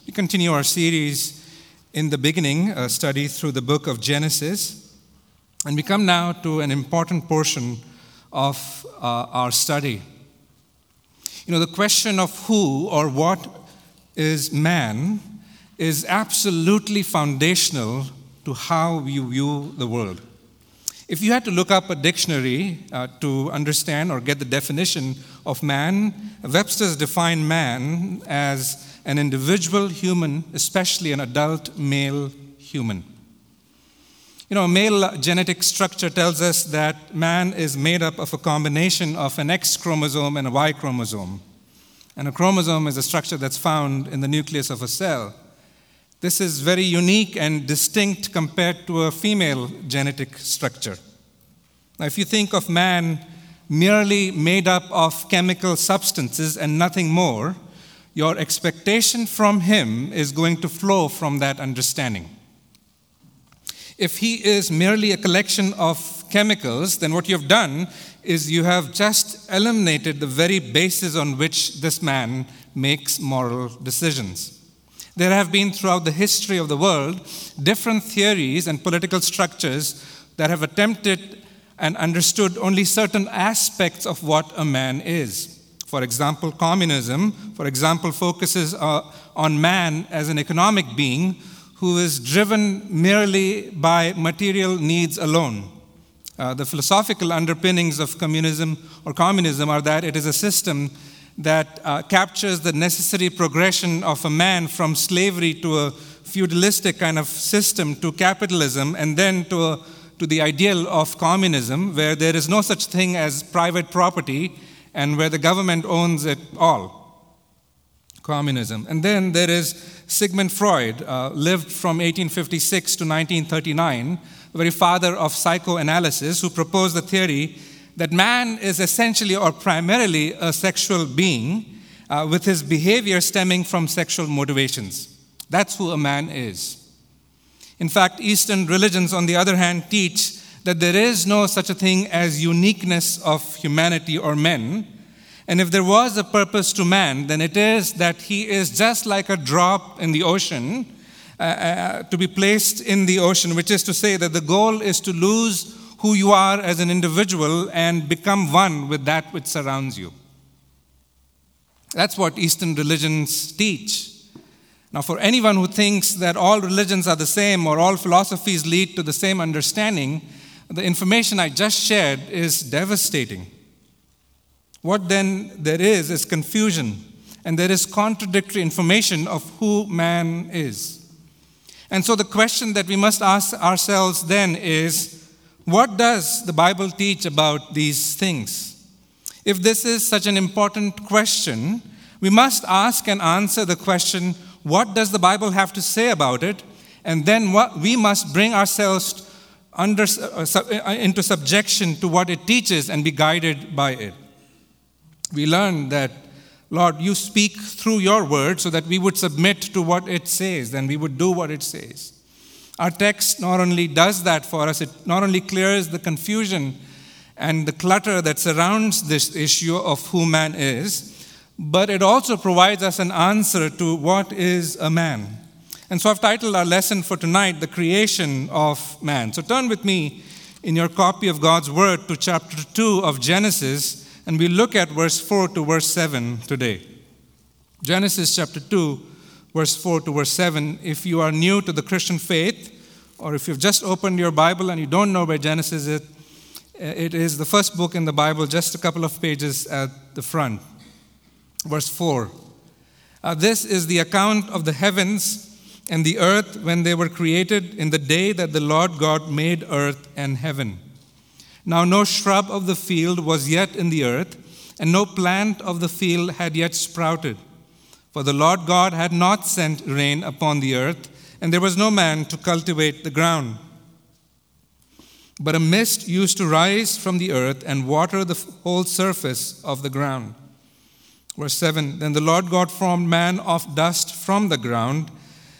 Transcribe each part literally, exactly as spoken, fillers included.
We continue our series in the beginning, a study through the book of Genesis. And we come now to an important portion of uh, our study. You know, the question of who or what is man is absolutely foundational to how we view the world. If you had to look up a dictionary uh, to understand or get the definition of man, Webster's defined man as an individual human, especially an adult male human. You know, male genetic structure tells us that man is made up of a combination of an X chromosome and a Y chromosome. And a chromosome is a structure that's found in the nucleus of a cell. This is very unique and distinct compared to a female genetic structure. Now, if you think of man merely made up of chemical substances and nothing more, your expectation from him is going to flow from that understanding. If he is merely a collection of chemicals, then what you have done is you have just eliminated the very basis on which this man makes moral decisions. There have been throughout the history of the world different theories and political structures that have attempted and understood only certain aspects of what a man is. For example, communism, for example, focuses uh, on man as an economic being who is driven merely by material needs alone. Uh, the philosophical underpinnings of communism or communism are that it is a system that uh, captures the necessary progression of a man from slavery to a feudalistic kind of system to capitalism, and then to, a, to the ideal of communism, where there is no such thing as private property and where the government owns it all. Communism. And then there is Sigmund Freud, uh, lived from eighteen fifty-six to nineteen thirty-nine, the very father of psychoanalysis, who proposed the theory that man is essentially or primarily a sexual being uh, with his behavior stemming from sexual motivations. That's who a man is. In fact, Eastern religions, on the other hand, teach that there is no such a thing as uniqueness of humanity or men. And if there was a purpose to man, then it is that he is just like a drop in the ocean, uh, uh, to be placed in the ocean, which is to say that the goal is to lose who you are as an individual and become one with that which surrounds you. That's what Eastern religions teach. Now, for anyone who thinks that all religions are the same or all philosophies lead to the same understanding, the information I just shared is devastating. What then there is is confusion, and there is contradictory information of who man is. And so the question that we must ask ourselves then is, what does the Bible teach about these things? If this is such an important question, we must ask and answer the question, what does the Bible have to say about it? And then what we must bring ourselves under, uh, into subjection to what it teaches and be guided by it. We learn that, Lord, you speak through your word so that we would submit to what it says, and we would do what it says. Our text not only does that for us, it not only clears the confusion and the clutter that surrounds this issue of who man is, but it also provides us an answer to what is a man. And so I've titled our lesson for tonight, The Creation of Man. So turn with me in your copy of God's Word to chapter two of Genesis, and we look at verse four to verse seven today. Genesis chapter two, verse four to verse seven. If you are new to the Christian faith, or if you've just opened your Bible and you don't know where Genesis is, it is the first book in the Bible, just a couple of pages at the front. Verse four. Uh, this is the account of the heavens and the earth when they were created in the day that the Lord God made earth and heaven. Now no shrub of the field was yet in the earth, and no plant of the field had yet sprouted. For the Lord God had not sent rain upon the earth, and there was no man to cultivate the ground. But a mist used to rise from the earth and water the whole surface of the ground. Verse seven, then the Lord God formed man of dust from the ground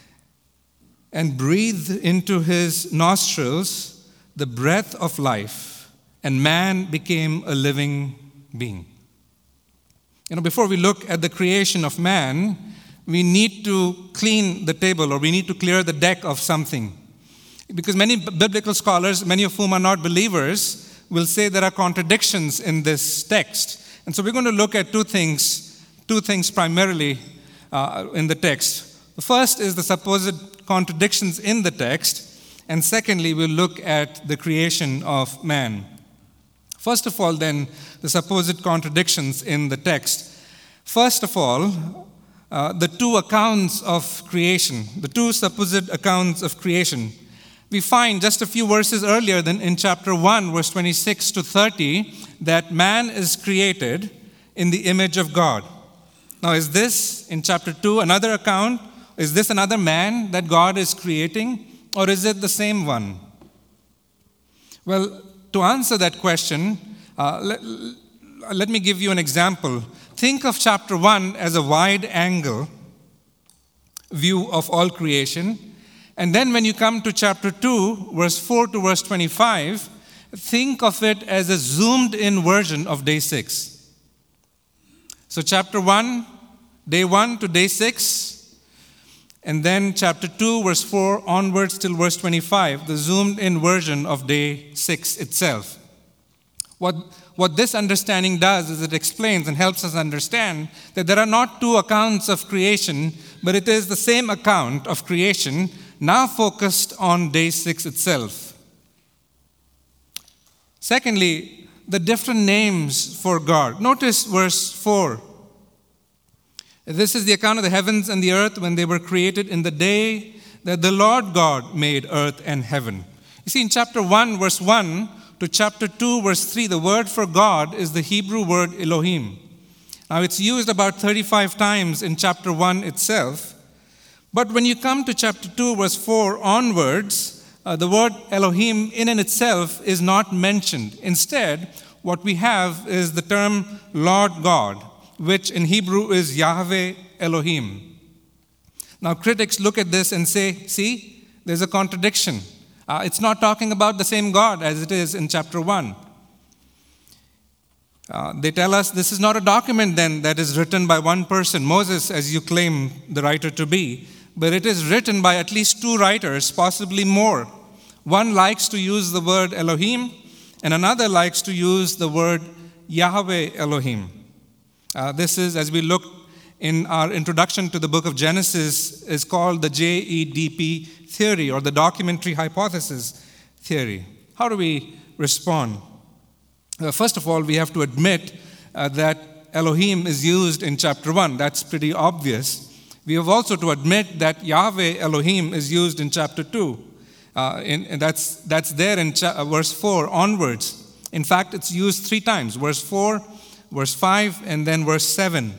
and breathed into his nostrils the breath of life, and man became a living being. You know, before we look at the creation of man, we need to clean the table or we need to clear the deck of something. Because many biblical scholars, many of whom are not believers, will say there are contradictions in this text. And so we're going to look at two things, two things primarily uh, in the text. The first is the supposed contradictions in the text, and secondly, we'll look at the creation of man. First of all, then, the supposed contradictions in the text. First of all, uh, the two accounts of creation, the two supposed accounts of creation. We find just a few verses earlier than in chapter one, verse twenty-six to thirty, that man is created in the image of God. Now, is this, in chapter two, another account? Is this another man that God is creating? Or is it the same one? Well, to answer that question, uh, let, let me give you an example. Think of chapter one as a wide-angle view of all creation. And then when you come to chapter two, verse four to verse twenty-five, think of it as a zoomed-in version of day six. So chapter one, day one to day six, and then chapter two, verse four onwards till verse twenty-five, the zoomed-in version of day six itself. What, what this understanding does is it explains and helps us understand that there are not two accounts of creation, but it is the same account of creation now focused on day six itself. Secondly, the different names for God. Notice verse four. This is the account of the heavens and the earth when they were created in the day that the Lord God made earth and heaven. You see, in chapter one, verse one to chapter two, verse three, the word for God is the Hebrew word Elohim. Now, it's used about thirty-five times in chapter one itself. But when you come to chapter two, verse four onwards, uh, the word Elohim in and itself is not mentioned. Instead, what we have is the term Lord God, which in Hebrew is Yahweh Elohim. Now, critics look at this and say, see, there's a contradiction. Uh, it's not talking about the same God as it is in chapter one. Uh, they tell us this is not a document then that is written by one person, Moses, as you claim the writer to be, but it is written by at least two writers, possibly more. One likes to use the word Elohim, and another likes to use the word Yahweh Elohim. Uh, this is, as we look in our introduction to the book of Genesis, is called the J E D P theory, or the documentary hypothesis theory. How do we respond? Uh, first of all, we have to admit uh, that Elohim is used in chapter one. That's pretty obvious. We have also to admit that Yahweh Elohim is used in chapter two. Uh, in, and that's, that's there in cha- uh, verse four onwards. In fact, it's used three times. Verse four, verse five, and then verse seven.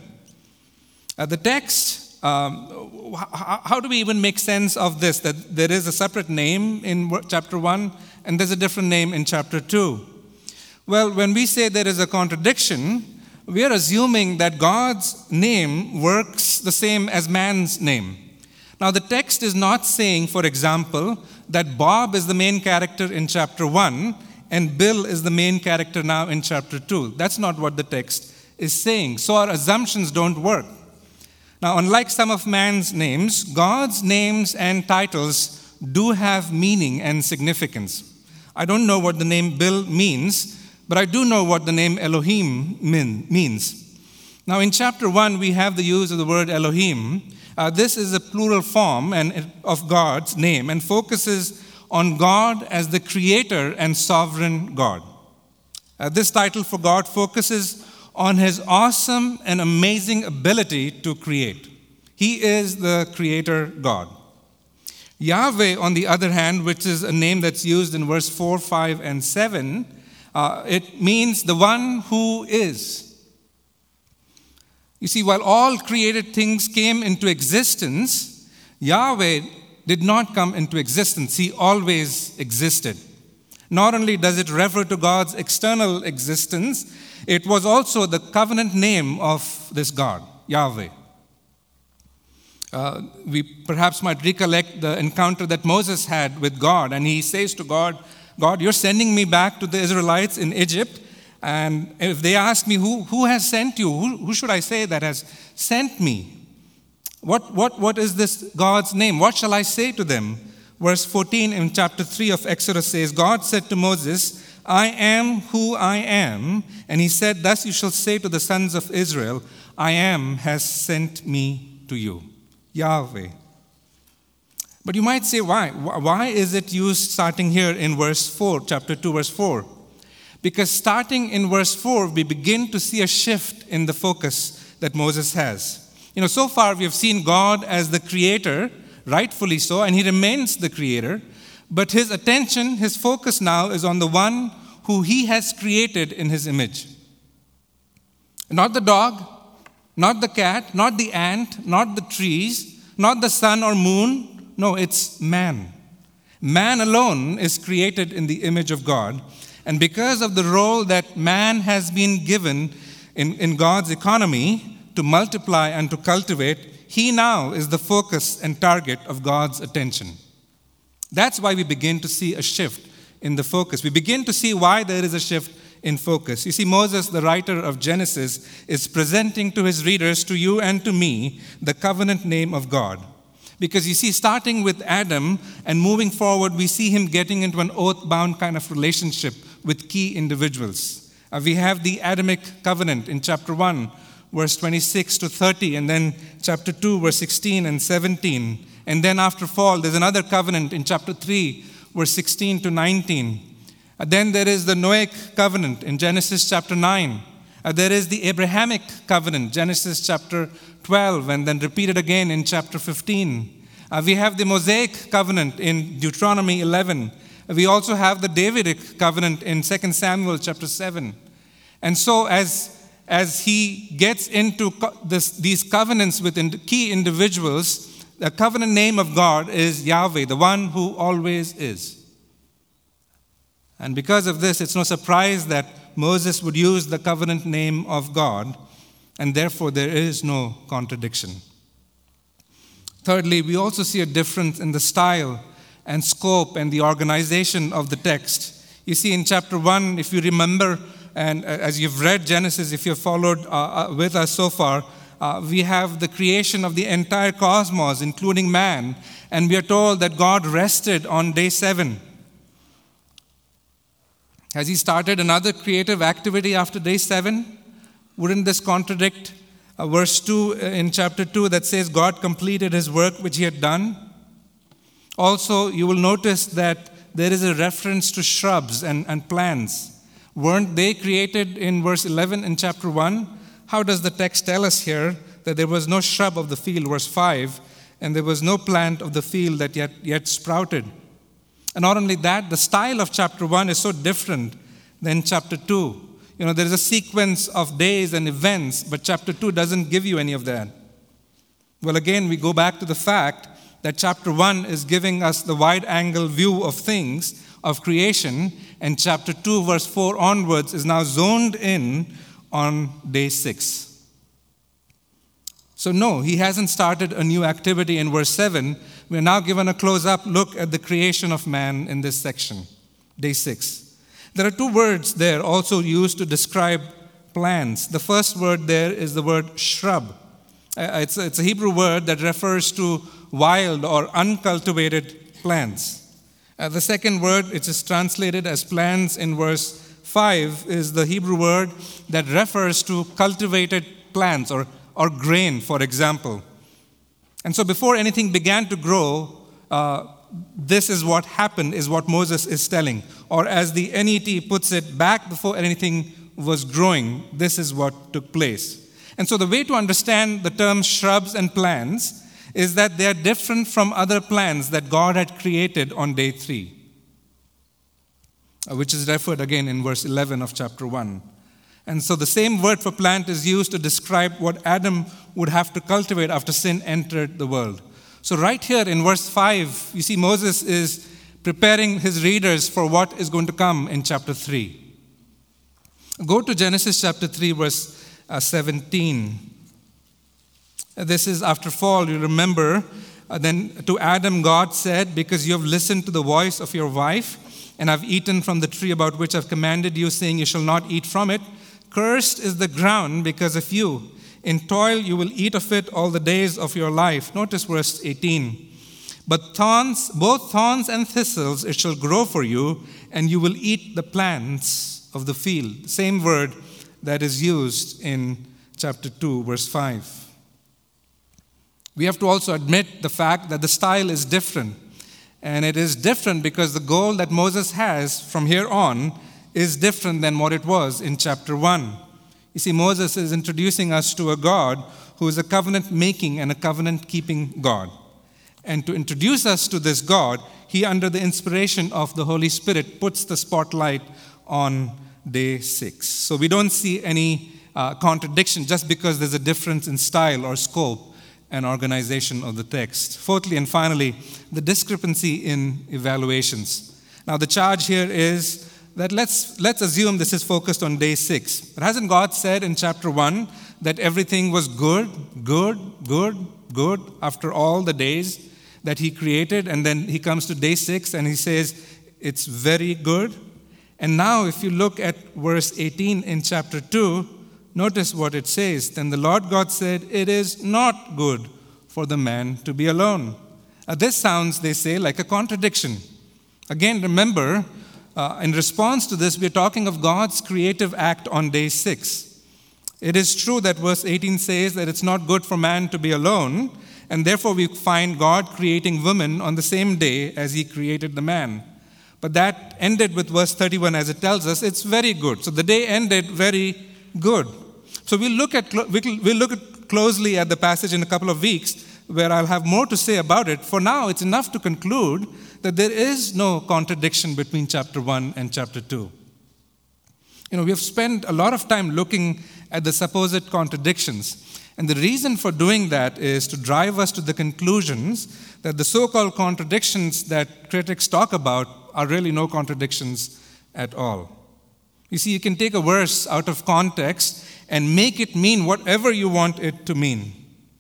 Uh, the text, um, how, how do we even make sense of this? That there is a separate name in chapter one, and there's a different name in chapter two. Well, when we say there is a contradiction, we are assuming that God's name works the same as man's name. Now, the text is not saying, for example, that Bob is the main character in chapter one and Bill is the main character now in chapter two. That's not what the text is saying. So our assumptions don't work. Now, unlike some of man's names, God's names and titles do have meaning and significance. I don't know what the name Bill means, but I do know what the name Elohim mean, means. Now, in chapter one, we have the use of the word Elohim. Uh, this is a plural form and, of God's name and focuses on God as the creator and sovereign God. Uh, this title for God focuses on his awesome and amazing ability to create. He is the creator God. Yahweh, on the other hand, which is a name that's used in verse four, five, and seven, Uh, it means the one who is. You see, while all created things came into existence, Yahweh did not come into existence. He always existed. Not only does it refer to God's external existence, it was also the covenant name of this God, Yahweh. Uh, we perhaps might recollect the encounter that Moses had with God, and he says to God, God, you're sending me back to the Israelites in Egypt, and if they ask me, who, who has sent you? Who, who should I say that has sent me? What, what, what is this God's name? What shall I say to them? Verse fourteen in chapter three of Exodus says, God said to Moses, I am who I am. And he said, thus you shall say to the sons of Israel, I am has sent me to you. Yahweh. But you might say, why? Why is it used starting here in verse four, chapter two, verse four? Because starting in verse four, we begin to see a shift in the focus that Moses has. You know, so far we have seen God as the creator, rightfully so, and he remains the creator. But his attention, his focus now is on the one who he has created in his image. Not the dog, not the cat, not the ant, not the trees, not the sun or moon. No, it's man. Man alone is created in the image of God. And because of the role that man has been given in, in God's economy to multiply and to cultivate, he now is the focus and target of God's attention. That's why we begin to see a shift in the focus. We begin to see why there is a shift in focus. You see, Moses, the writer of Genesis, is presenting to his readers, to you and to me, the covenant name of God. Because you see, starting with Adam and moving forward, we see him getting into an oath-bound kind of relationship with key individuals. Uh, we have the Adamic covenant in chapter one, verse twenty-six to thirty, and then chapter two, verse sixteen and seventeen. And then after fall, there's another covenant in chapter three, verse sixteen to nineteen. Uh, then there is the Noahic covenant in Genesis chapter nine. Uh, there is the Abrahamic covenant, Genesis chapter twelve, and then repeated again in chapter fifteen. Uh, we have the Mosaic covenant in Deuteronomy eleven. Uh, we also have the Davidic covenant in Second Samuel chapter seven. And so as, as he gets into co- this, these covenants with in, key individuals, the covenant name of God is Yahweh, the one who always is. And because of this, it's no surprise that Moses would use the covenant name of God, and therefore there is no contradiction. Thirdly, we also see a difference in the style and scope and the organization of the text. You see, in chapter one, if you remember, and as you've read Genesis, if you've followed uh, with us so far, uh, we have the creation of the entire cosmos, including man, and we are told that God rested on day seven. Has he started another creative activity after day seven? Wouldn't this contradict uh, verse two in chapter two that says God completed his work which he had done? Also, you will notice that there is a reference to shrubs and, and plants. Weren't they created in verse eleven in chapter one? How does the text tell us here that there was no shrub of the field, verse five, and there was no plant of the field that yet, yet sprouted? And not only that, the style of chapter one is so different than chapter two. You know, there is a sequence of days and events, but chapter two doesn't give you any of that. Well, again, we go back to the fact that chapter one is giving us the wide-angle view of things, of creation, and chapter two, verse four onwards, is now zoned in on day six. So no, he hasn't started a new activity in verse seven. We are now given a close-up look at the creation of man in this section, day six. There are two words there also used to describe plants. The first word there is the word shrub. Uh, it's, it's a Hebrew word that refers to wild or uncultivated plants. Uh, the second word, which is translated as plants in verse five, is the Hebrew word that refers to cultivated plants or, or grain, for example. And so before anything began to grow, uh, this is what happened, is what Moses is telling. Or as the N E T puts it, back before anything was growing, this is what took place. And so the way to understand the term shrubs and plants is that they are different from other plants that God had created on day three, which is referred again in verse eleven of chapter one. And so the same word for plant is used to describe what Adam would have to cultivate after sin entered the world. So right here in verse five, you see Moses is preparing his readers for what is going to come in chapter three. Go to Genesis chapter three, verse seventeen. This is after fall, you remember. Uh, then to Adam, God said, because you have listened to the voice of your wife, and have eaten from the tree about which I've commanded you, saying, you shall not eat from it. Cursed is the ground because of you. In toil you will eat of it all the days of your life. Notice verse eighteen. But thorns, both thorns and thistles, it shall grow for you, and you will eat the plants of the field. Same word that is used in chapter two, verse five. We have to also admit the fact that the style is different. And it is different because the goal that Moses has from here on is different than what it was in chapter one. You see, Moses is introducing us to a God who is a covenant-making and a covenant-keeping God. And to introduce us to this God, he, under the inspiration of the Holy Spirit, puts the spotlight on day six. So we don't see any uh, contradiction just because there's a difference in style or scope and organization of the text. Fourthly and finally, the discrepancy in evaluations. Now the charge here is that let's, let's assume this is focused on day six. But hasn't God said in chapter one that everything was good, good, good, good after all the days that he created, and then he comes to day six and he says it's very good? And now if you look at verse eighteen in chapter two, notice what it says. Then the Lord God said, it is not good for the man to be alone. Now this sounds, they say, like a contradiction. Again, remember, uh, in response to this, we're talking of God's creative act on day six. It is true that verse eighteen says that it's not good for man to be alone, and therefore we find God creating woman on the same day as he created the man. But that ended with verse thirty-one, as it tells us, it's very good. So the day ended very good. So we'll look at we'll look at closely at the passage in a couple of weeks, where I'll have more to say about it. For now, it's enough to conclude that there is no contradiction between chapter one and chapter two. You know, we have spent a lot of time looking at the supposed contradictions. And the reason for doing that is to drive us to the conclusions that the so-called contradictions that critics talk about are really no contradictions at all. You see, you can take a verse out of context and make it mean whatever you want it to mean.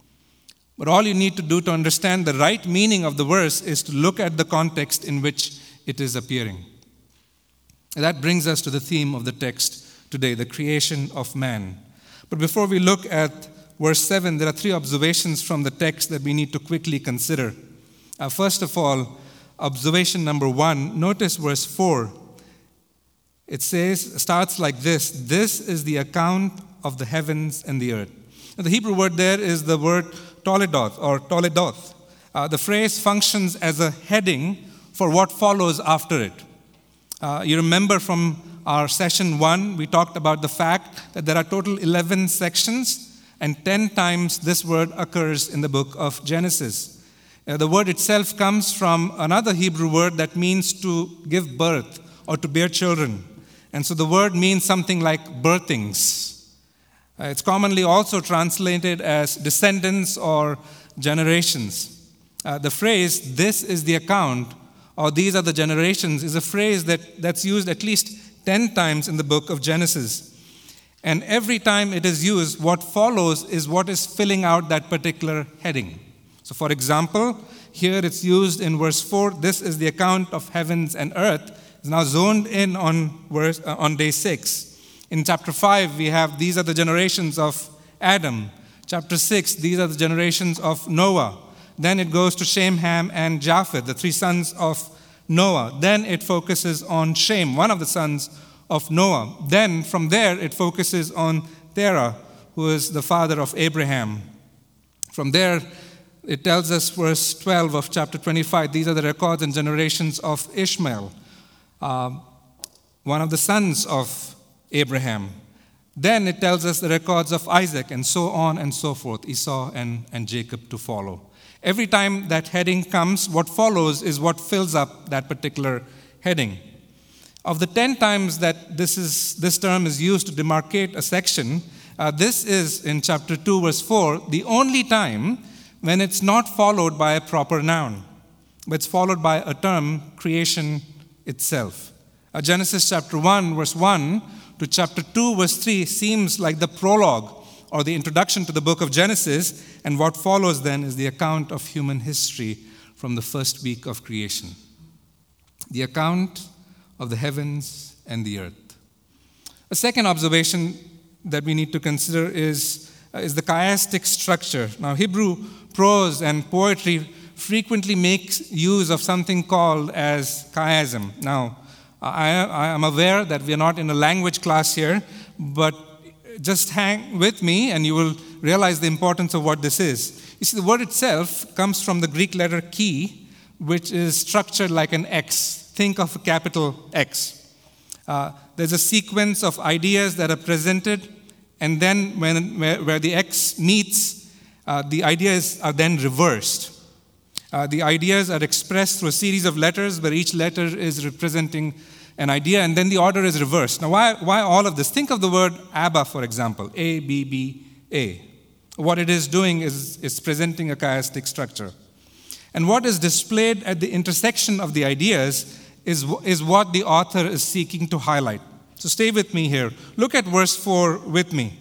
But all you need to do to understand the right meaning of the verse is to look at the context in which it is appearing. And that brings us to the theme of the text today, the creation of man. But before we look at verse seven, there are three observations from the text that we need to quickly consider. Uh, first of all, observation number one, notice verse four. It says, starts like this: this is the account of the heavens and the earth. Now, the Hebrew word there is the word toledoth or toledoth. Uh, the phrase functions as a heading for what follows after it. Uh, you remember from our session one, we talked about the fact that there are total eleven sections, and ten times this word occurs in the book of Genesis. Uh, the word itself comes from another Hebrew word that means to give birth or to bear children. And so the word means something like birthings. Uh, it's commonly also translated as descendants or generations. Uh, the phrase, this is the account, or these are the generations, is a phrase that, that's used at least ten times in the book of Genesis. And every time it is used, what follows is what is filling out that particular heading. So for example, here it's used in verse four, this is the account of heavens and earth. It's now zoned in on, verse, uh, on day six. In chapter five, we have these are the generations of Adam. Chapter six, these are the generations of Noah. Then it goes to Shem, Ham, and Japheth, the three sons of Noah. Then it focuses on Shem, one of the sons of Noah. Then from there it focuses on Terah, who is the father of Abraham. From there it tells us, verse twelve of chapter twenty-five, these are the records and generations of Ishmael, uh, one of the sons of Abraham. Then it tells us the records of Isaac, and so on and so forth, Esau and, and Jacob to follow. Every time that heading comes, what follows is what fills up that particular heading. Of the ten times that this is this term is used to demarcate a section, uh, this is, in chapter two, verse four, the only time when it's not followed by a proper noun, but it's followed by a term, creation itself. Uh, Genesis chapter one, verse one, to chapter two, verse three seems like the prologue or the introduction to the book of Genesis, and what follows then is the account of human history from the first week of creation. The account of the heavens and the earth. A second observation that we need to consider is uh, is the chiastic structure. Now, Hebrew prose and poetry frequently makes use of something called as chiasm. Now, I, I am aware that we are not in a language class here, but just hang with me and you will realize the importance of what this is. You see, the word itself comes from the Greek letter chi, which is structured like an X. Think of a capital X. Uh, there's a sequence of ideas that are presented, and then when, where, where the X meets, uh, the ideas are then reversed. Uh, the ideas are expressed through a series of letters where each letter is representing an idea, and then the order is reversed. Now, why, why all of this? Think of the word Abba, for example, A, B, B, A. What it is doing is, is presenting a chiastic structure. And what is displayed at the intersection of the ideas is, is what the author is seeking to highlight. So stay with me here. Look at verse four with me.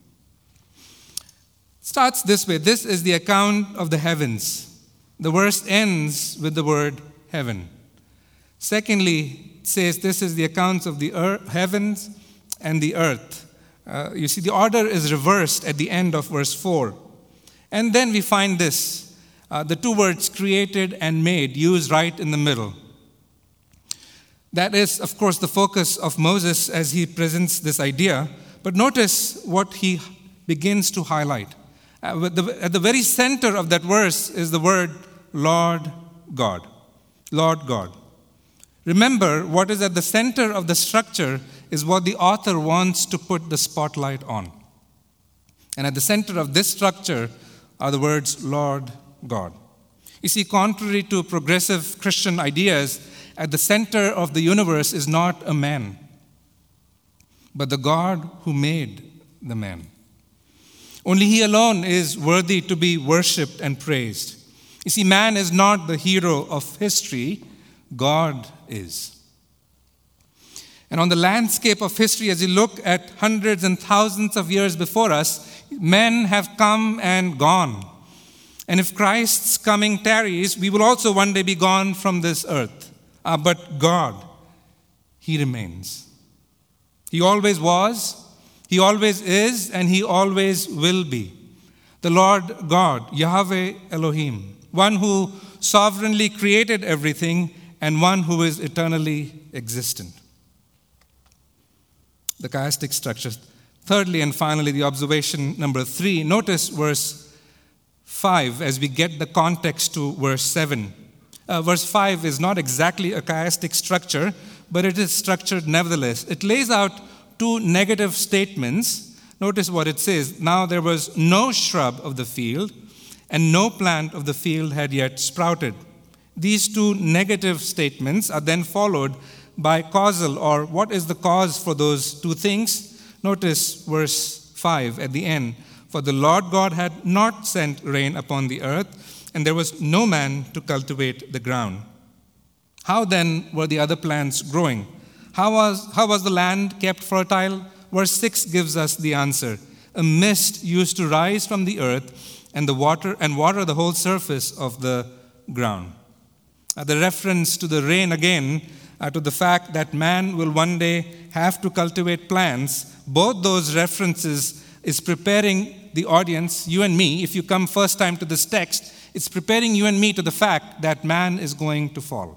It starts this way. This is the account of the heavens. The verse ends with the word heaven. Secondly, it says this is the accounts of the earth, heavens and the earth. Uh, you see, the order is reversed at the end of verse four. And then we find this, uh, the two words created and made used right in the middle. That is, of course, the focus of Moses as he presents this idea. But notice what he begins to highlight. Uh, the, at the very center of that verse is the word Lord God. Lord God. Remember, what is at the center of the structure is what the author wants to put the spotlight on. And at the center of this structure are the words Lord God. You see, contrary to progressive Christian ideas, at the center of the universe is not a man, but the God who made the man. Only he alone is worthy to be worshipped and praised. You see, man is not the hero of history, God is. And on the landscape of history, as you look at hundreds and thousands of years before us, men have come and gone. And if Christ's coming tarries, we will also one day be gone from this earth. Uh, but God, he remains. He always was, he always is, and he always will be. The Lord God, Yahweh Elohim, one who sovereignly created everything and one who is eternally existent. The chiastic structure. Thirdly and finally, the observation number three. Notice verse five as we get the context to verse seven. Uh, verse five is not exactly a chiastic structure, but it is structured nevertheless. It lays out two negative statements. Notice what it says. Now there was no shrub of the field, and no plant of the field had yet sprouted. These two negative statements are then followed by causal, or what is the cause for those two things? Notice verse five at the end. For the Lord God had not sent rain upon the earth, and there was no man to cultivate the ground. How then were the other plants growing? How was, how was the land kept fertile? Verse six gives us the answer. A mist used to rise from the earth and the water and water the whole surface of the ground. Uh, the reference to the rain again, uh, to the fact that man will one day have to cultivate plants, both those references is preparing the audience, you and me, if you come first time to this text, it's preparing you and me to the fact that man is going to fall.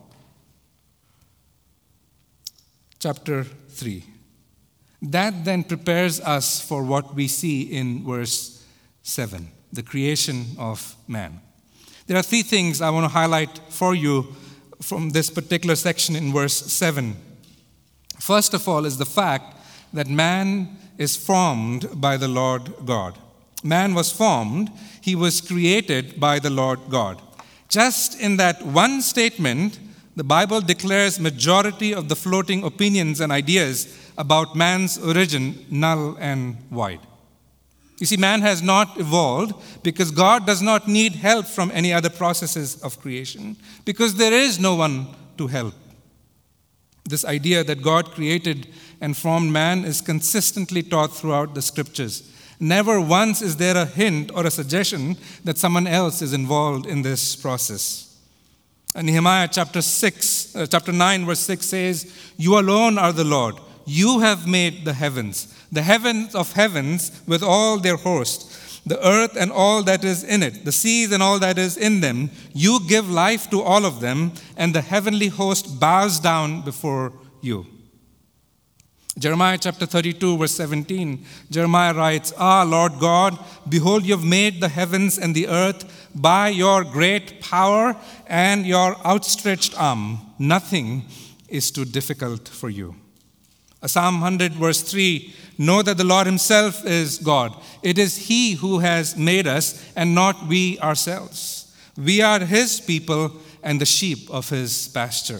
Chapter three. That then prepares us for what we see in verse seven, the creation of man. There are three things I want to highlight for you from this particular section in verse seven. First of all is the fact that man is formed by the Lord God. Man was formed, he was created by the Lord God. Just in that one statement, the Bible declares majority of the floating opinions and ideas about man's origin null and void. You see, man has not evolved because God does not need help from any other processes of creation, because there is no one to help. This idea that God created and formed man is consistently taught throughout the scriptures. Never once is there a hint or a suggestion that someone else is involved in this process. And Nehemiah chapter six, uh, chapter nine, verse six says, "You alone are the Lord. You have made the heavens, the heavens of heavens with all their host, the earth and all that is in it, the seas and all that is in them. You give life to all of them, and the heavenly host bows down before you. Jeremiah chapter thirty-two, verse seventeen, Jeremiah writes, Ah, Lord God, behold, you have made the heavens and the earth by your great power and your outstretched arm. Nothing is too difficult for you. Psalm one hundred, verse three, know that the Lord himself is God. It is he who has made us and not we ourselves. We are his people and the sheep of his pasture.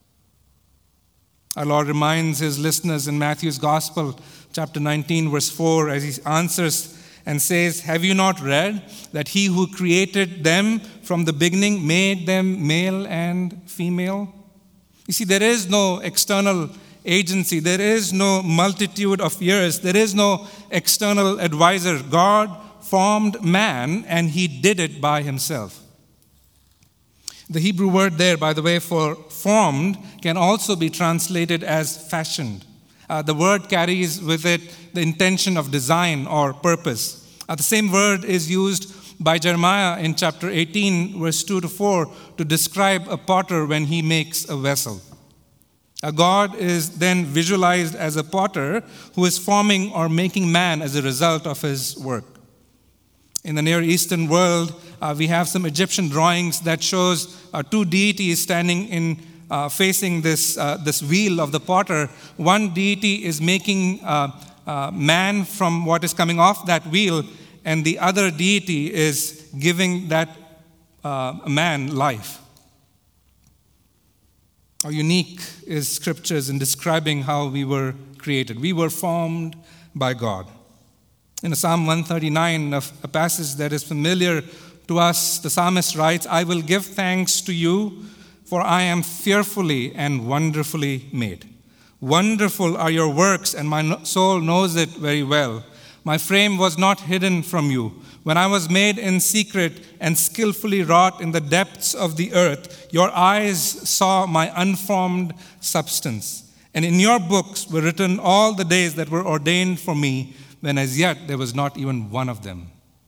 Our Lord reminds his listeners in Matthew's Gospel, chapter nineteen, verse four, as he answers and says, have you not read that he who created them from the beginning made them male and female? You see, there is no external agency. There is no multitude of years. There is no external advisor. God formed man, and he did it by himself. The Hebrew word there, by the way, for formed can also be translated as fashioned. Uh, the word carries with it the intention of design or purpose. Uh, the same word is used by Jeremiah in chapter eighteen, verse two to four, to describe a potter when he makes a vessel. Uh, God is then visualized as a potter who is forming or making man as a result of his work. In the Near Eastern world, uh, we have some Egyptian drawings that shows uh, two deities standing in uh, facing this uh, this wheel of the potter. One deity is making uh, uh, man from what is coming off that wheel, and the other deity is giving that uh, man life. How unique is scriptures in describing how we were created. We were formed by God. In Psalm one thirty-nine, a passage that is familiar to us, the psalmist writes, I will give thanks to you, for I am fearfully and wonderfully made. Wonderful are your works, and my soul knows it very well. My frame was not hidden from you. When I was made in secret and skillfully wrought in the depths of the earth, your eyes saw my unformed substance. And in your books were written all the days that were ordained for me, when as yet there was not even one of them.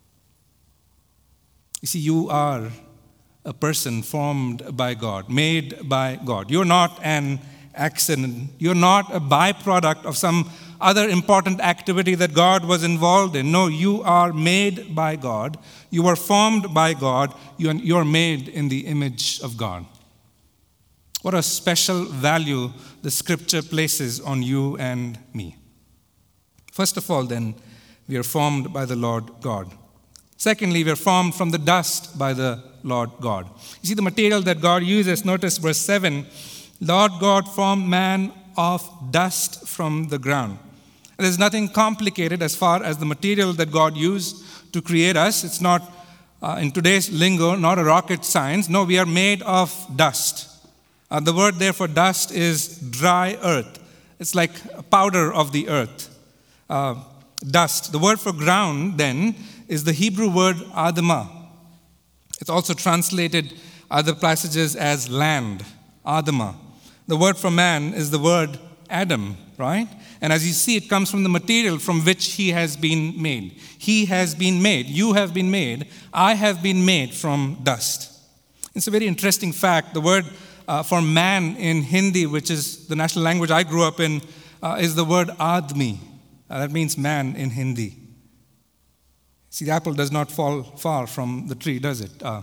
You see, you are a person formed by God, made by God. You're not an accident. You're not a byproduct of some other important activity that God was involved in. No, you are made by God. You are formed by God. You are made in the image of God. What a special value the scripture places on you and me. First of all, then, we are formed by the Lord God. Secondly, we are formed from the dust by the Lord God. You see, the material that God uses, notice verse seven, Lord God formed man of dust from the ground. There's nothing complicated as far as the material that God used to create us. It's not, uh, in today's lingo, not a rocket science. No, we are made of dust. Uh, the word there for dust is dry earth. It's like a powder of the earth. Uh, dust. The word for ground, then, is the Hebrew word Adamah. It's also translated other passages as land, Adamah. The word for man is the word Adam, right? And as you see, it comes from the material from which he has been made. He has been made. You have been made. I have been made from dust. It's a very interesting fact. The word uh, for man in Hindi, which is the national language I grew up in, uh, is the word Admi. Uh, that means man in Hindi. See, the apple does not fall far from the tree, does it? Uh,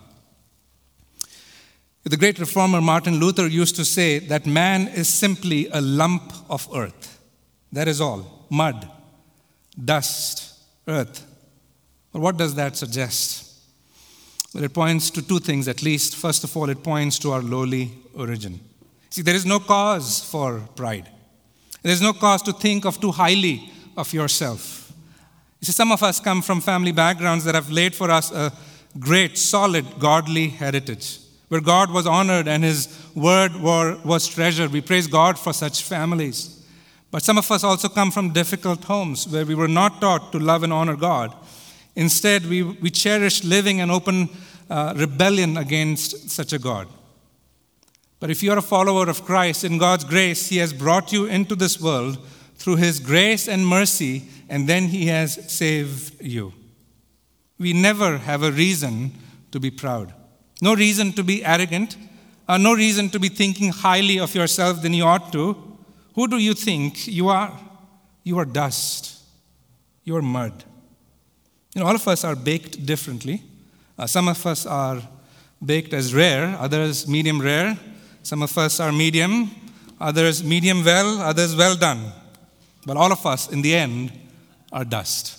the great reformer Martin Luther used to say that man is simply a lump of earth. That is all. Mud, dust, earth. But what does that suggest? Well, it points to two things at least. First of all, it points to our lowly origin. See, there is no cause for pride. There is no cause to think of too highly of yourself. You see, some of us come from family backgrounds that have laid for us a great, solid, godly heritage, where God was honored and his word was treasured. We praise God for such families. But some of us also come from difficult homes where we were not taught to love and honor God. Instead, we, we cherish living in open uh, rebellion against such a God. But if you're a follower of Christ, in God's grace, he has brought you into this world through his grace and mercy, and then he has saved you. we never have a reason to be proud. No reason to be arrogant, uh, no reason to be thinking highly of yourself than you ought to. Who do you think you are? You are dust. You are mud. You know, all of us are baked differently. Uh, some of us are baked as rare, others medium rare. Some of us are medium, others medium well, others well done. But all of us, in the end, are dust.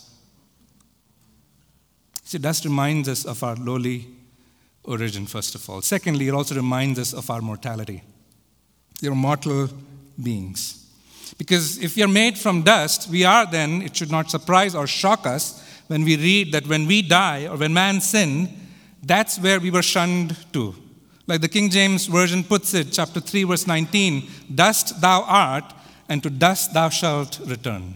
See, dust reminds us of our lowly origin, first of all. Secondly, it also reminds us of our mortality. We are mortal beings. Because if we are made from dust, we are then, it should not surprise or shock us when we read that when we die or when man sinned, that's where we were shunned to. Like the King James Version puts it, chapter three, verse nineteen, dust thou art, and to dust thou shalt return.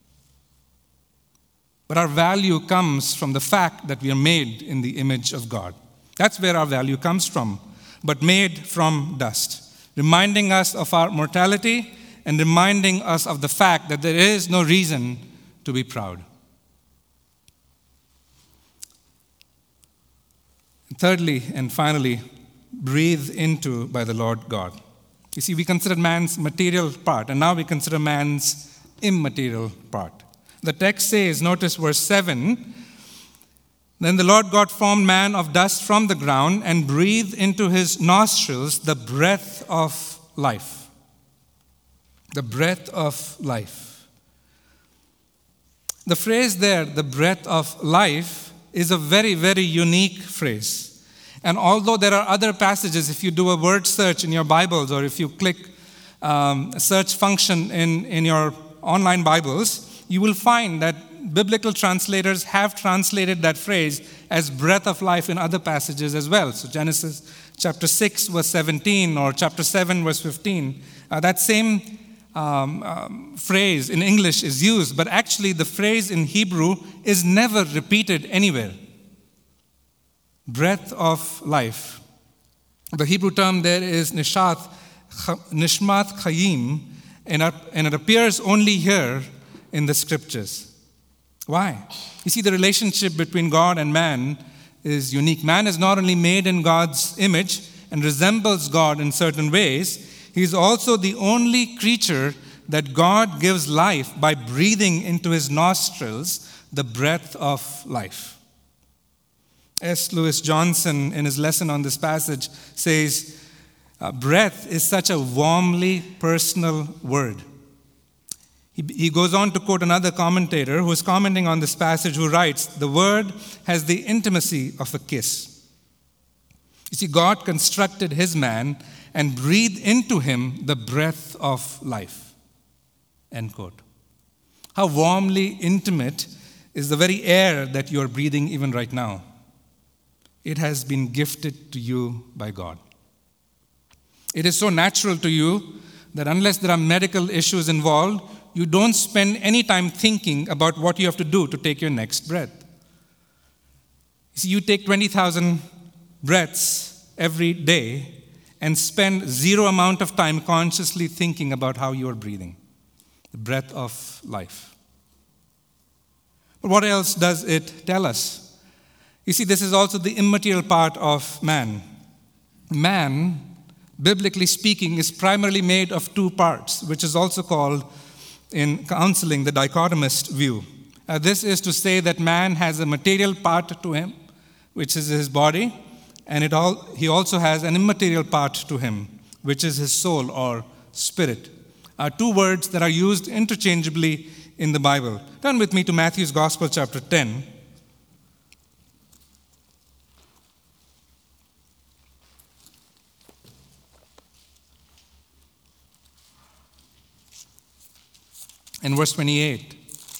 But our value comes from the fact that we are made in the image of God. That's where our value comes from, but made from dust, reminding us of our mortality and reminding us of the fact that there is no reason to be proud. Thirdly and finally, breathed into by the Lord God. You see, we considered man's material part, and now we consider man's immaterial part. The text says, notice verse seven, then the Lord God formed man of dust from the ground and breathed into his nostrils the breath of life. The breath of life. The phrase there, the breath of life, is a very, very unique phrase. And although there are other passages, if you do a word search in your Bibles or if you click um, a search function in, in your online Bibles, you will find that biblical translators have translated that phrase as breath of life in other passages as well. So Genesis chapter six, verse seventeen, or chapter seven, verse fifteen, uh, that same um, um, phrase in English is used, but actually the phrase in Hebrew is never repeated anywhere. Breath of life. The Hebrew term there is nishat, nishmat chayim, and it appears only here in the scriptures. Why? You see, the relationship between God and man is unique. Man is not only made in God's image and resembles God in certain ways, he is also the only creature that God gives life by breathing into his nostrils the breath of life. S. Lewis Johnson, in his lesson on this passage, says, breath is such a warmly personal word. He, he goes on to quote another commentator who is commenting on this passage, who writes, the word has the intimacy of a kiss. You see, God constructed his man and breathed into him the breath of life. End quote. How warmly intimate is the very air that you are breathing even right now. It has been gifted to you by God. It is so natural to you that unless there are medical issues involved, you don't spend any time thinking about what you have to do to take your next breath. You see, you take twenty thousand breaths every day and spend zero amount of time consciously thinking about how you are breathing. The breath of life. But what else does it tell us? You see, this is also the immaterial part of man. Man, biblically speaking, is primarily made of two parts, which is also called in counseling the dichotomist view. Uh, this is to say that man has a material part to him, which is his body, and it all, he also has an immaterial part to him, which is his soul or spirit. Uh, two words that are used interchangeably in the Bible. Turn with me to Matthew's Gospel, chapter ten. In verse twenty-eight.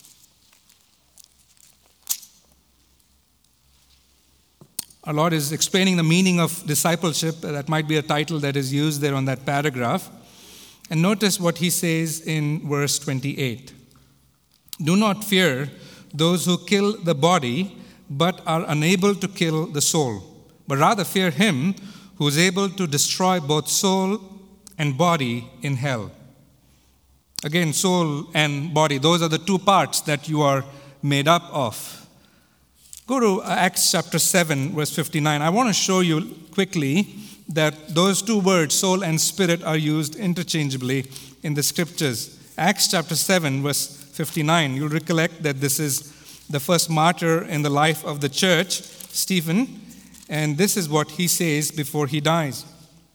Our Lord is explaining the meaning of discipleship. That might be a title that is used there on that paragraph. And notice what he says in verse twenty-eight. Do not fear those who kill the body, but are unable to kill the soul, but rather fear him who is able to destroy both soul and body in hell. Again, soul and body, those are the two parts that you are made up of. Go to Acts chapter seven, verse fifty-nine. I want to show you quickly that those two words, soul and spirit, are used interchangeably in the scriptures. Acts chapter seven, verse fifty-nine. You'll recollect that this is the first martyr in the life of the church, Stephen, and this is what he says before he dies.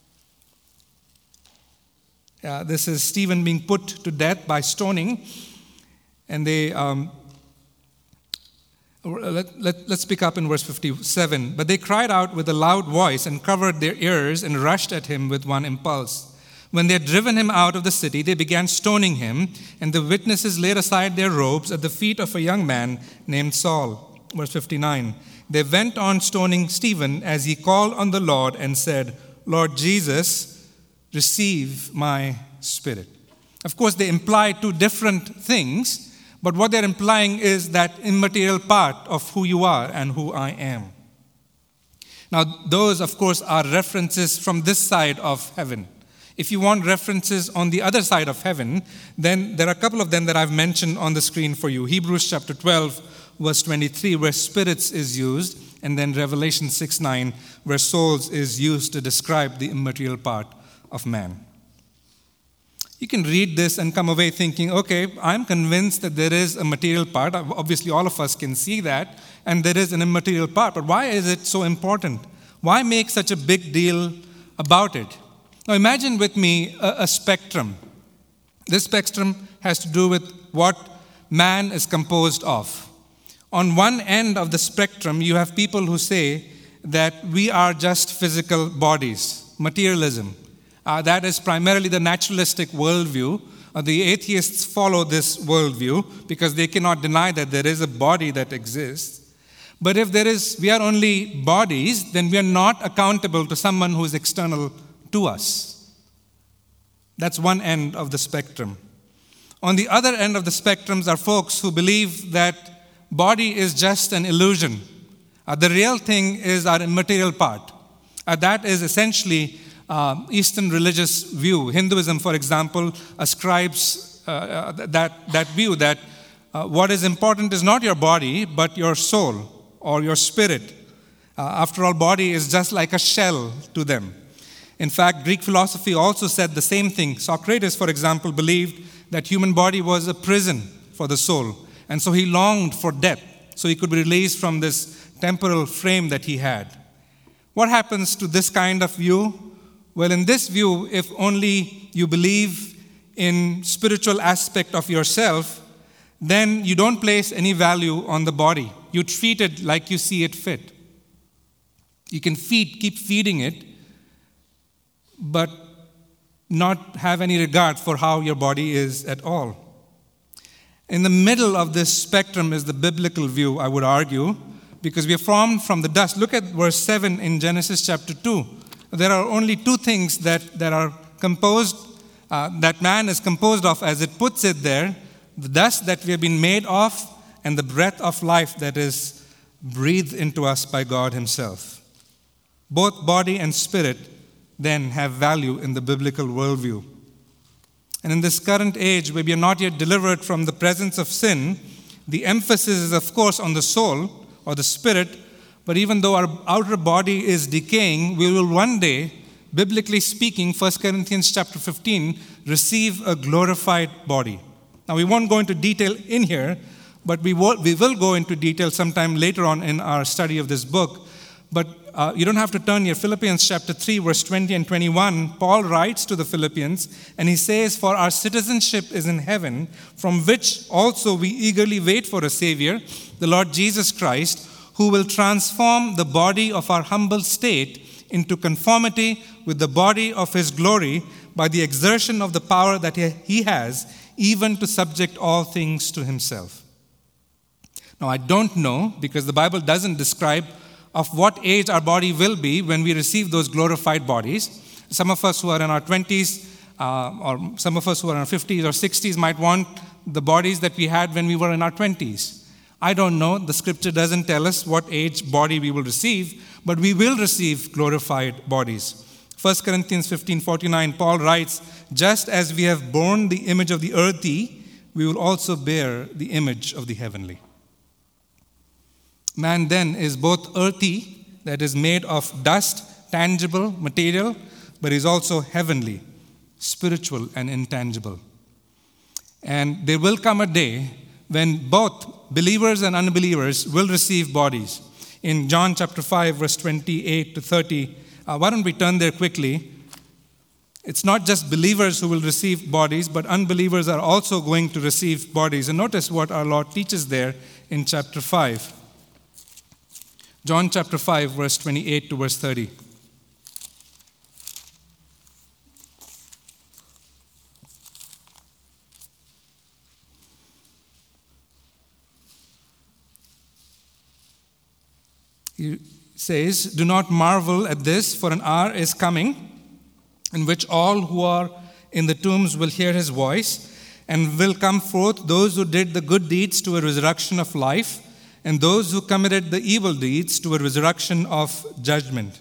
Uh, this is Stephen being put to death by stoning, and they um, let, let, let's pick up in verse fifty-seven. But they cried out with a loud voice and covered their ears and rushed at him with one impulse. When they had driven him out of the city, they began stoning him, and the witnesses laid aside their robes at the feet of a young man named Saul. Verse fifty-nine. They went on stoning Stephen as he called on the Lord and said, Lord Jesus, receive my spirit. Of course, they imply two different things, but what they're implying is that immaterial part of who you are and who I am. Now, those, of course, are references from this side of heaven. If you want references on the other side of heaven, then there are a couple of them that I've mentioned on the screen for you. Hebrews chapter twelve, verse twenty-three, where spirits is used, and then Revelation six nine, where souls is used to describe the immaterial part of man. You can read this and come away thinking, okay, I'm convinced that there is a material part. Obviously, all of us can see that, and there is an immaterial part. But why is it so important? Why make such a big deal about it? Now imagine with me a, a spectrum. This spectrum has to do with what man is composed of. On one end of the spectrum, you have people who say that we are just physical bodies, materialism. Uh, that is primarily the naturalistic worldview. Uh, the atheists follow this worldview because they cannot deny that there is a body that exists. But if there is, we are only bodies, then we are not accountable to someone who is external to us. That's one end of the spectrum. On the other end of the spectrums are folks who believe that body is just an illusion. Uh, the real thing is our immaterial part. Uh, that is essentially uh, Eastern religious view. Hinduism, for example, ascribes uh, uh, that, that view that uh, what is important is not your body, but your soul or your spirit. Uh, after all, body is just like a shell to them. In fact, Greek philosophy also said the same thing. Socrates, for example, believed that human body was a prison for the soul. And so he longed for death, so he could be released from this temporal frame that he had. What happens to this kind of view? Well, in this view, if only you believe in spiritual aspect of yourself, then you don't place any value on the body. You treat it like you see it fit. You can feed, keep feeding it, but not have any regard for how your body is at all. In the middle of this spectrum is the biblical view, I would argue, because we are formed from the dust. Look at verse seven in Genesis chapter two. There are only two things that, that are composed, uh, that man is composed of, as it puts it there, the dust that we have been made of and the breath of life that is breathed into us by God himself. Both body and spirit then have value in the biblical worldview. And in this current age where we are not yet delivered from the presence of sin, the emphasis is of course on the soul or the spirit, but even though our outer body is decaying, we will one day, biblically speaking, First Corinthians chapter fifteen, receive a glorified body. Now we won't go into detail in here, but we will, we will go into detail sometime later on in our study of this book. But uh, you don't have to turn here. Philippians chapter three, verse twenty and twenty-one, Paul writes to the Philippians, and he says, "For our citizenship is in heaven, from which also we eagerly wait for a Savior, the Lord Jesus Christ, who will transform the body of our humble state into conformity with the body of his glory by the exertion of the power that he has, even to subject all things to himself." Now, I don't know, because the Bible doesn't describe of what age our body will be when we receive those glorified bodies. Some of us who are in our twenties, uh, or some of us who are in our fifties or sixties might want the bodies that we had when we were in our twenties. I don't know. The scripture doesn't tell us what age body we will receive, but we will receive glorified bodies. First Corinthians fifteen forty-nine, Paul writes, "Just as we have borne the image of the earthy, we will also bear the image of the heavenly." Man then is both earthy, that is made of dust, tangible, material, but is also heavenly, spiritual, and intangible. And there will come a day when both believers and unbelievers will receive bodies. In John chapter five, verse twenty-eight to thirty, uh, why don't we turn there quickly? It's not just believers who will receive bodies, but unbelievers are also going to receive bodies. And notice what our Lord teaches there in chapter five. John chapter five, verse twenty-eight to verse thirty. He says, "Do not marvel at this, for an hour is coming in which all who are in the tombs will hear his voice, and will come forth those who did the good deeds to a resurrection of life, and those who committed the evil deeds to a resurrection of judgment.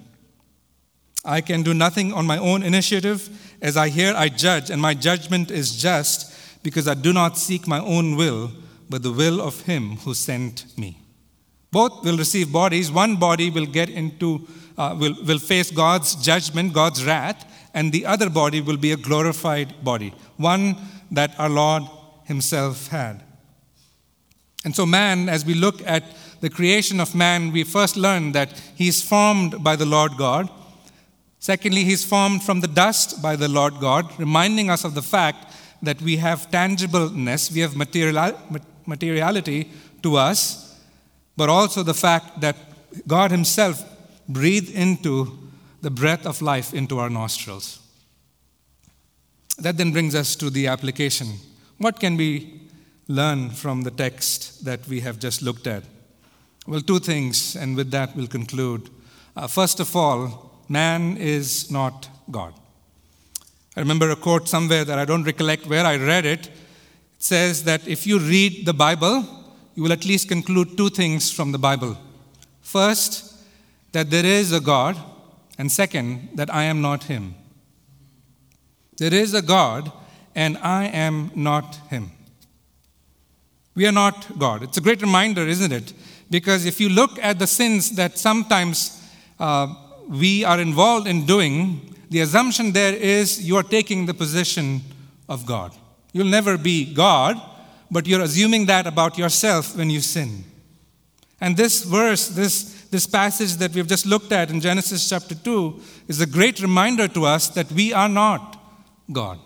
I can do nothing on my own initiative. As I hear, I judge, and my judgment is just, because I do not seek my own will, but the will of him who sent me." Both will receive bodies. One body will get into, uh, will, will face God's judgment, God's wrath, and the other body will be a glorified body, one that our Lord himself had. And so man, as we look at the creation of man, we first learn that he is formed by the Lord God. Secondly, he is formed from the dust by the Lord God, reminding us of the fact that we have tangibleness, we have material, materiality to us, but also the fact that God himself breathed into the breath of life into our nostrils. That then brings us to the application. What can we learn from the text that we have just looked at? Well, two things, and with that we'll conclude. Uh, first of all, man is not God. I remember a quote somewhere that I don't recollect where I read it. It says that if you read the Bible, you will at least conclude two things from the Bible. First, that there is a God, and second, that I am not him. There is a God, and I am not him. We are not God. It's a great reminder, isn't it? Because if you look at the sins that sometimes uh, we are involved in doing, the assumption there is you are taking the position of God. You'll never be God, but you're assuming that about yourself when you sin. And this verse, this, this passage that we've just looked at in Genesis chapter two, is a great reminder to us that we are not God.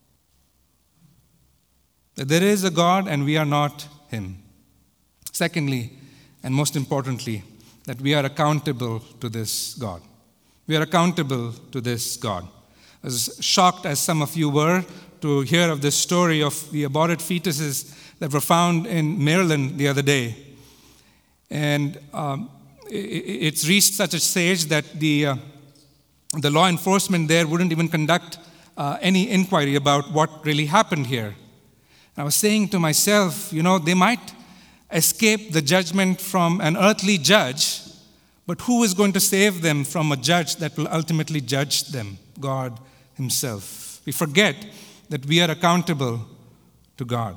That there is a God and we are not him. Secondly, and most importantly, that we are accountable to this God. We are accountable to this God. As shocked as some of you were to hear of this story of the aborted fetuses that were found in Maryland the other day. And um, it, it's reached such a stage that the, uh, the law enforcement there wouldn't even conduct uh, any inquiry about what really happened here. And I was saying to myself, you know, they might escape the judgment from an earthly judge, but who is going to save them from a judge that will ultimately judge them? God himself. We forget that we are accountable to God.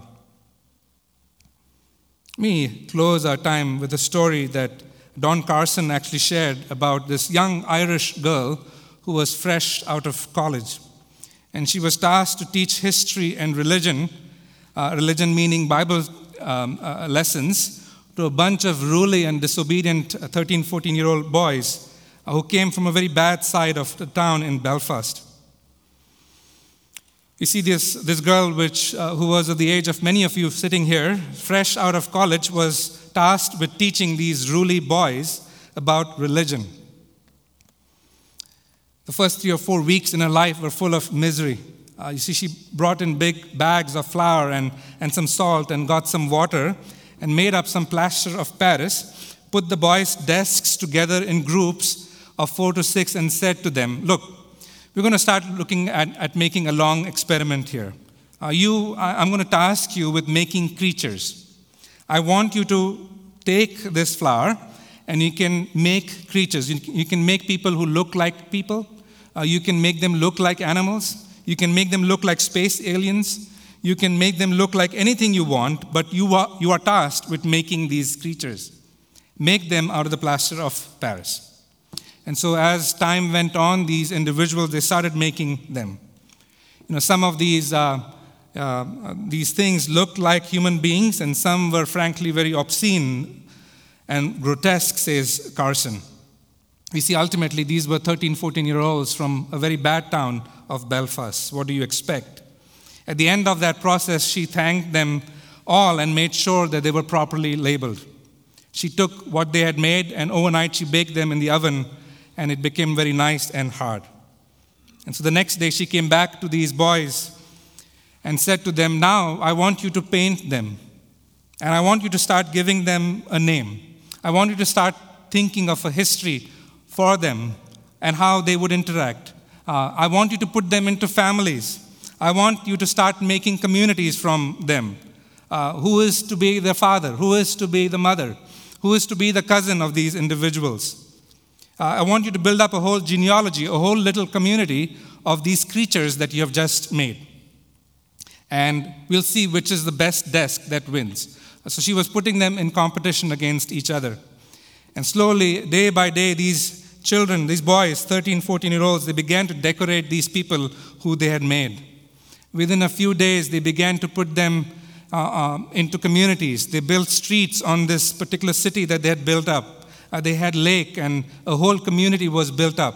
Let me close our time with a story that Don Carson actually shared about this young Irish girl who was fresh out of college. And she was tasked to teach history and religion, uh, religion meaning Bible um, uh, lessons, to a bunch of ruly and disobedient thirteen, fourteen-year-old boys uh, who came from a very bad side of the town in Belfast. You see, this, this girl, which, uh, who was of the age of many of you sitting here, fresh out of college, was tasked with teaching these ruly boys about religion. The first three or four weeks in her life were full of misery. Uh, you see, she brought in big bags of flour and, and some salt and got some water and made up some plaster of Paris, put the boys' desks together in groups of four to six and said to them, "Look, we're going to start looking at, at making a long experiment here. Uh, you, I, I'm going to task you with making creatures. I want you to take this flour and you can make creatures. You, you can make people who look like people. Uh, you can make them look like animals. You can make them look like space aliens. You can make them look like anything you want, but you are, you are tasked with making these creatures. make them out of the plaster of Paris. And so as time went on, these individuals, they started making them. You know, some of these uh, uh, these things looked like human beings, and some were frankly very obscene and grotesque, says Carson. We see ultimately these were thirteen, fourteen-year-olds from a very bad town of Belfast. What do you expect? At the end of that process, she thanked them all and made sure that they were properly labeled. She took what they had made, and overnight she baked them in the oven, and it became very nice and hard. And so the next day she came back to these boys and said to them, now I want you to paint them, and I want you to start giving them a name. I want you to start thinking of a history for them and how they would interact. Uh, I want you to put them into families. I want you to start making communities from them. Uh, who is to be the father? Who is to be the mother? Who is to be the cousin of these individuals? Uh, I want you to build up a whole genealogy, a whole little community of these creatures that you have just made. And we'll see which is the best desk that wins. So she was putting them in competition against each other. And slowly, day by day, these children, these boys, thirteen, fourteen-year-olds, they began to decorate these people who they had made. Within a few days, they began to put them uh, uh, into communities. They built streets on this particular city that they had built up. Uh, they had lake, and a whole community was built up.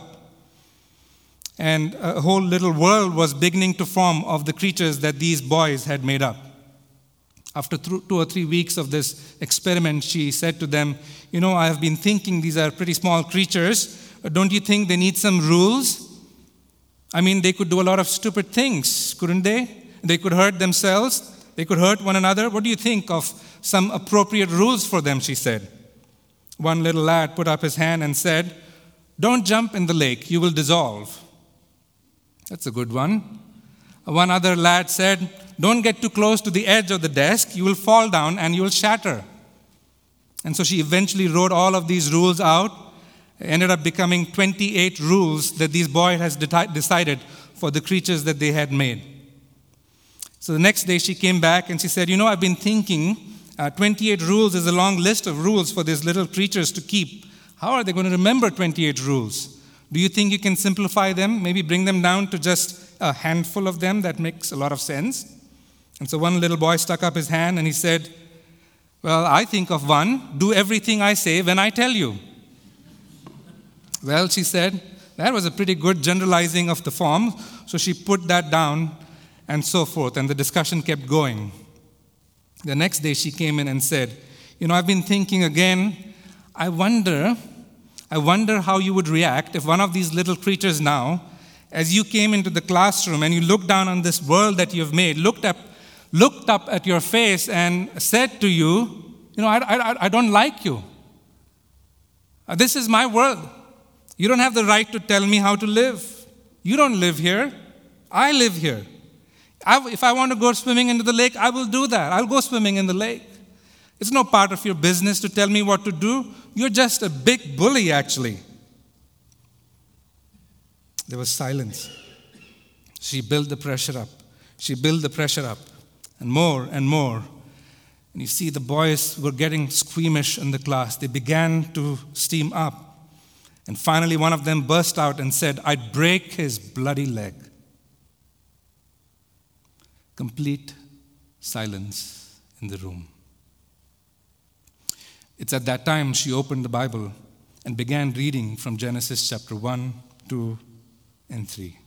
And a whole little world was beginning to form of the creatures that these boys had made up. After th- two or three weeks of this experiment, she said to them, you know, I have been thinking these are pretty small creatures. Don't you think they need some rules? I mean, they could do a lot of stupid things, couldn't they? They could hurt themselves. They could hurt one another. What do you think of some appropriate rules for them, she said. One little lad put up his hand and said, don't jump in the lake, you will dissolve. That's a good one. One other lad said, don't get too close to the edge of the desk, you will fall down and you will shatter. And so she eventually wrote all of these rules out. It ended up becoming twenty-eight rules that these boys had de- decided for the creatures that they had made. So the next day she came back and she said, you know, I've been thinking, uh, twenty-eight rules is a long list of rules for these little creatures to keep. How are they going to remember twenty-eight rules? Do you think you can simplify them? Maybe bring them down to just a handful of them? That makes a lot of sense. And so one little boy stuck up his hand and he said, well, I think of one. Do everything I say when I tell you. Well, she said, that was a pretty good generalizing of the form. So she put that down and so forth. And the discussion kept going. The next day she came in and said, you know, I've been thinking again, I wonder... I wonder how you would react if one of these little creatures now, as you came into the classroom and you looked down on this world that you've made, looked up, looked up at your face and said to you, you know, I, I, I don't like you. This is my world. You don't have the right to tell me how to live. You don't live here. I live here. I, if I want to go swimming into the lake, I will do that. I'll go swimming in the lake. It's no part of your business to tell me what to do. You're just a big bully, actually. There was silence. She built the pressure up. She built the pressure up. And more and more. And you see the boys were getting squeamish in the class. They began to steam up. And finally one of them burst out and said, I'd break his bloody leg. Complete silence in the room. It's at that time she opened the Bible and began reading from Genesis chapter one, two, and three.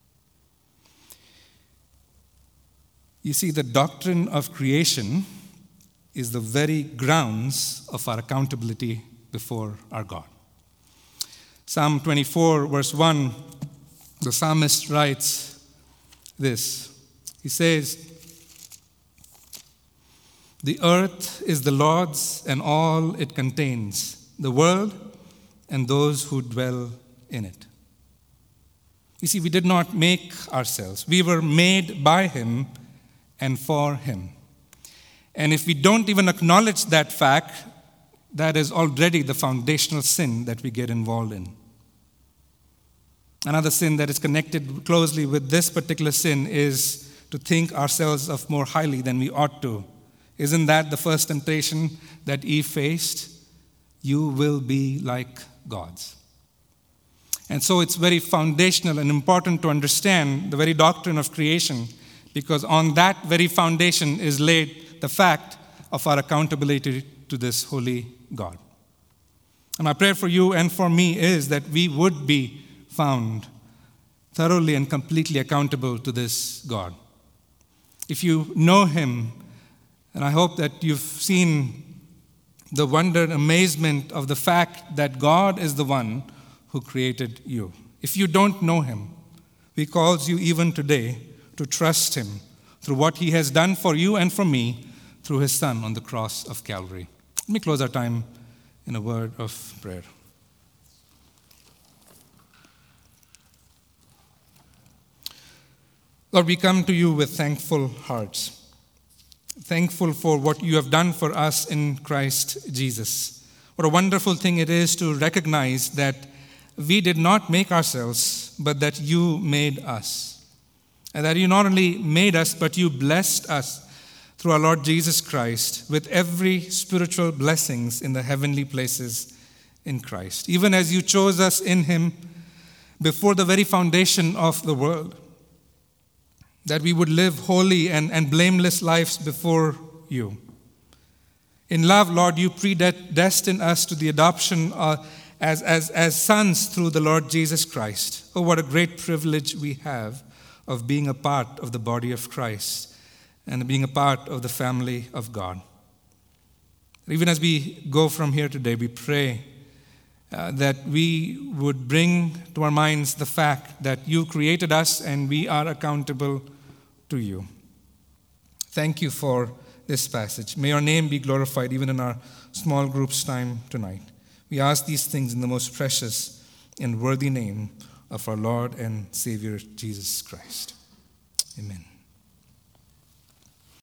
You see, the doctrine of creation is the very grounds of our accountability before our God. Psalm twenty-four, verse one, the psalmist writes this. He says, the earth is the Lord's and all it contains, the world and those who dwell in it. You see, we did not make ourselves. We were made by Him and for Him. And if we don't even acknowledge that fact, that is already the foundational sin that we get involved in. Another sin that is connected closely with this particular sin is to think ourselves of more highly than we ought to. Isn't that the first temptation that Eve faced? you will be like gods. And so it's very foundational and important to understand the very doctrine of creation, because on that very foundation is laid the fact of our accountability to this holy God. And my prayer for you and for me is that we would be found thoroughly and completely accountable to this God. If you know him, and I hope that you've seen the wonder and amazement of the fact that God is the one who created you. If you don't know him, he calls you even today to trust him through what he has done for you and for me through his Son on the cross of Calvary. Let me close our time in a word of prayer. Lord, we come to you with thankful hearts, thankful for what you have done for us in Christ Jesus. What a wonderful thing it is to recognize that we did not make ourselves, but that you made us. And that you not only made us, but you blessed us through our Lord Jesus Christ with every spiritual blessings in the heavenly places in Christ. Even as you chose us in him before the very foundation of the world, that we would live holy and, and blameless lives before you. In love, Lord, you predestined us to the adoption uh, as, as, as sons through the Lord Jesus Christ. Oh, what a great privilege we have of being a part of the body of Christ and being a part of the family of God. Even as we go from here today, we pray uh, that we would bring to our minds the fact that you created us and we are accountable to you. Thank you for this passage. May your name be glorified even in our small groups time tonight. We ask these things in the most precious and worthy name of our Lord and Savior Jesus Christ. Amen.